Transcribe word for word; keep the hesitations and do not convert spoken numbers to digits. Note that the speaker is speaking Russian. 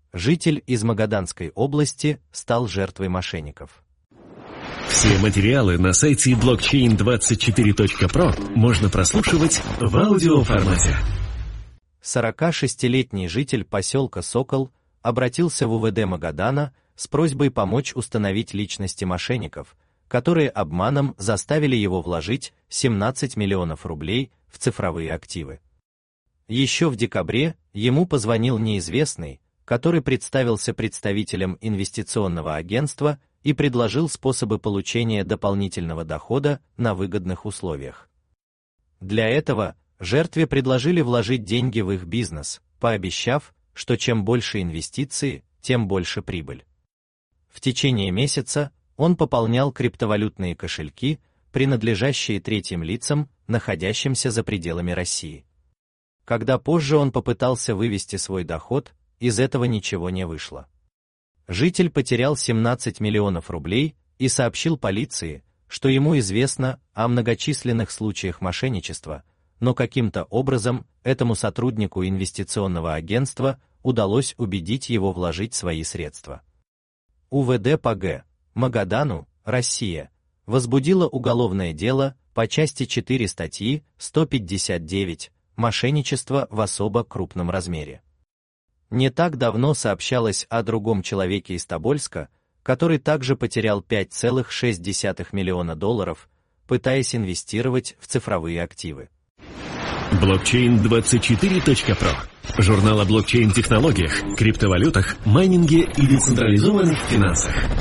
Житель из Магаданской области стал жертвой мошенников. Все материалы на сайте блокчейн двадцать четыре точка про можно прослушивать в аудиоформате. сорокашестилетний житель поселка Сокол обратился в УВД Магадана с просьбой помочь установить личности мошенников, которые обманом заставили его вложить семнадцать миллионов рублей в цифровые активы. Еще в декабре ему позвонил неизвестный, который представился представителем инвестиционного агентства и предложил способы получения дополнительного дохода на выгодных условиях. Для этого жертве предложили вложить деньги в их бизнес, пообещав, что чем больше инвестиции, тем больше прибыль. В течение месяца он пополнял криптовалютные кошельки, принадлежащие третьим лицам, находящимся за пределами России. Когда позже он попытался вывести свой доход, из этого ничего не вышло. Житель потерял семнадцать миллионов рублей и сообщил полиции, что ему известно о многочисленных случаях мошенничества, но каким-то образом этому сотруднику инвестиционного агентства удалось убедить его вложить свои средства. УВД по г. Магадану, Россия, возбудила уголовное дело по части четыре статьи сто пятьдесят девять «Мошенничество в особо крупном размере». Не так давно сообщалось о другом человеке из Тобольска, который также потерял пять целых шесть десятых миллиона долларов, пытаясь инвестировать в цифровые активы. блокчейн двадцать четыре точка про. Журнал о блокчейн-технологиях, криптовалютах, майнинге и децентрализованных финансах.